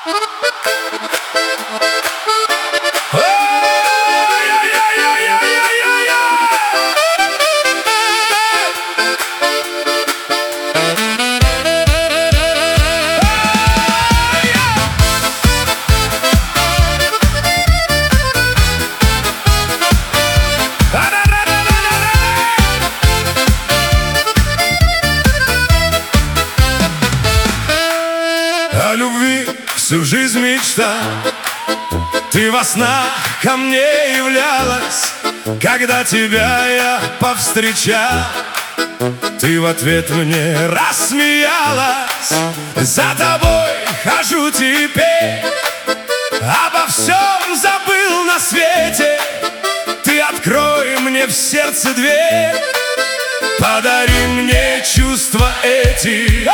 О любви всю жизнь мечта, ты во снах ко мне являлась. Когда тебя я повстречал, ты в ответ мне рассмеялась. За тобой хожу теперь, обо всем забыл на свете. Ты открой мне в сердце дверь, подари мне чувства эти.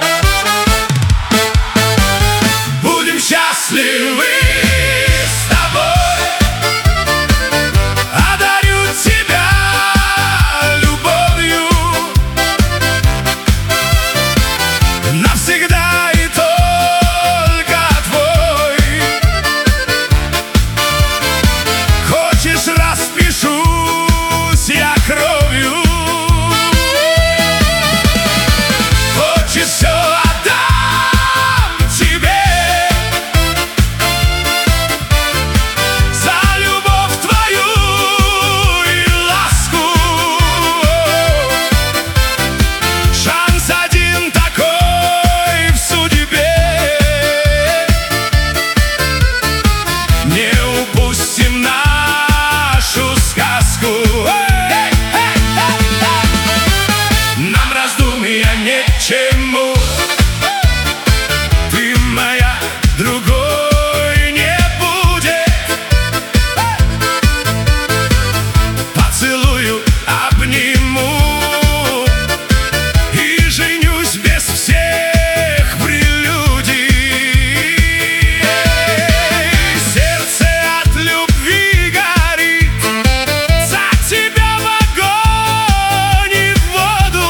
Будем счастливы с тобой, одарю тебя любовью навсегда и только твой. Хочешь, распишусь я кровью, хочешь, все отдам тебе. Чему ты моя, другой не будет. Поцелую, обниму и женюсь без всех прелюдий. Сердце от любви горит, за тебя в огонь и в воду.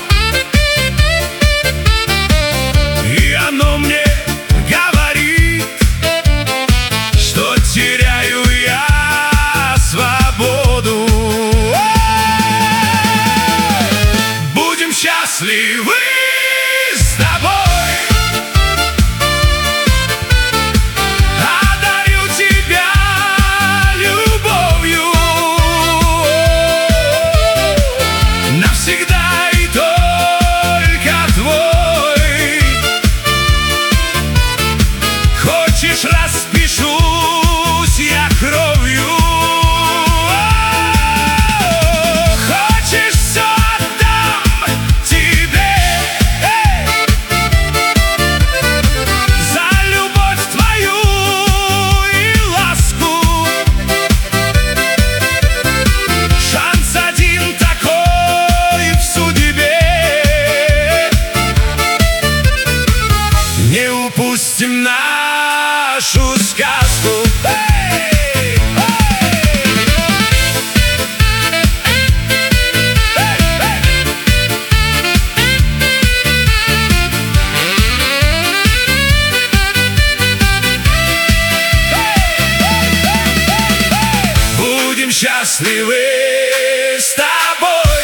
И оно мне говорит, что теряю я свободу. Будем счастливы с тобой, одарю тебя любовью навсегда и только твой. Хочешь, распишусь я кровью, хочешь, все отдам тебе. За любовь твою и ласку. Шанс один такой в судьбе, не упустим нашу сказку. Будем счастливы с тобой,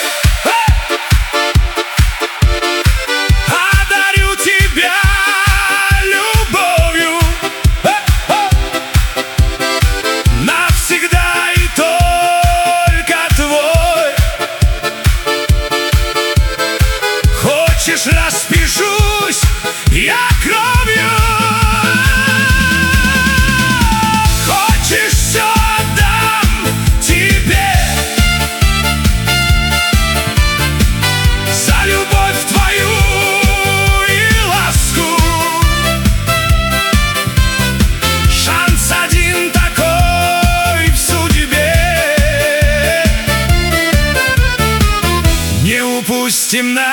одарю тебя любовью навсегда и только твой. Хочешь, распишусь я кровью, хочешь, все отдам тебе. За любовь твою и ласку. Шанс один такой в судьбе, не упустим на